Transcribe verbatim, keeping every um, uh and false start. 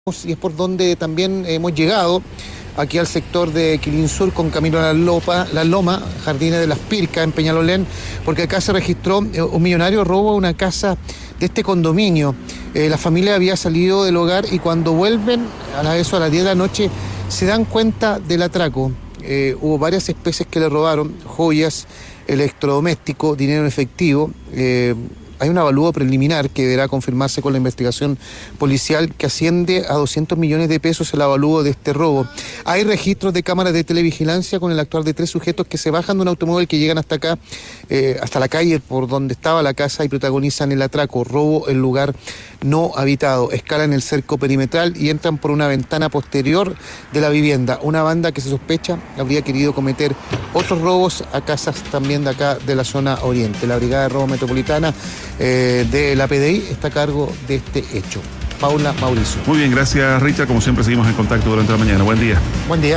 y es por donde también hemos llegado aquí al sector de Quilín Sur con camino a la, Lopa, la Loma, Jardines de las Pircas en Peñalolén, porque acá se registró un millonario robo a una casa de este condominio. Eh, la familia había salido del hogar y cuando vuelven a la, eso a las diez de la noche se dan cuenta del atraco. Eh, hubo varias especies que le robaron, joyas, electrodomésticos, dinero en efectivo. Eh, Hay un avalúo preliminar que deberá confirmarse con la investigación policial que asciende a doscientos millones de pesos el avalúo de este robo. Hay registros de cámaras de televigilancia con el actuar de tres sujetos que se bajan de un automóvil que llegan hasta acá, eh, hasta la calle por donde estaba la casa y protagonizan el atraco, robo en lugar no habitado, escalan el cerco perimetral y entran por una ventana posterior de la vivienda. Una banda que se sospecha habría querido cometer otros robos a casas también de acá de la zona oriente. La Brigada de Robo Metropolitana Eh, de la P D I está a cargo de este hecho. Paula, Mauricio. Muy bien, gracias Richard. Como siempre seguimos en contacto durante la mañana. Buen día. Buen día.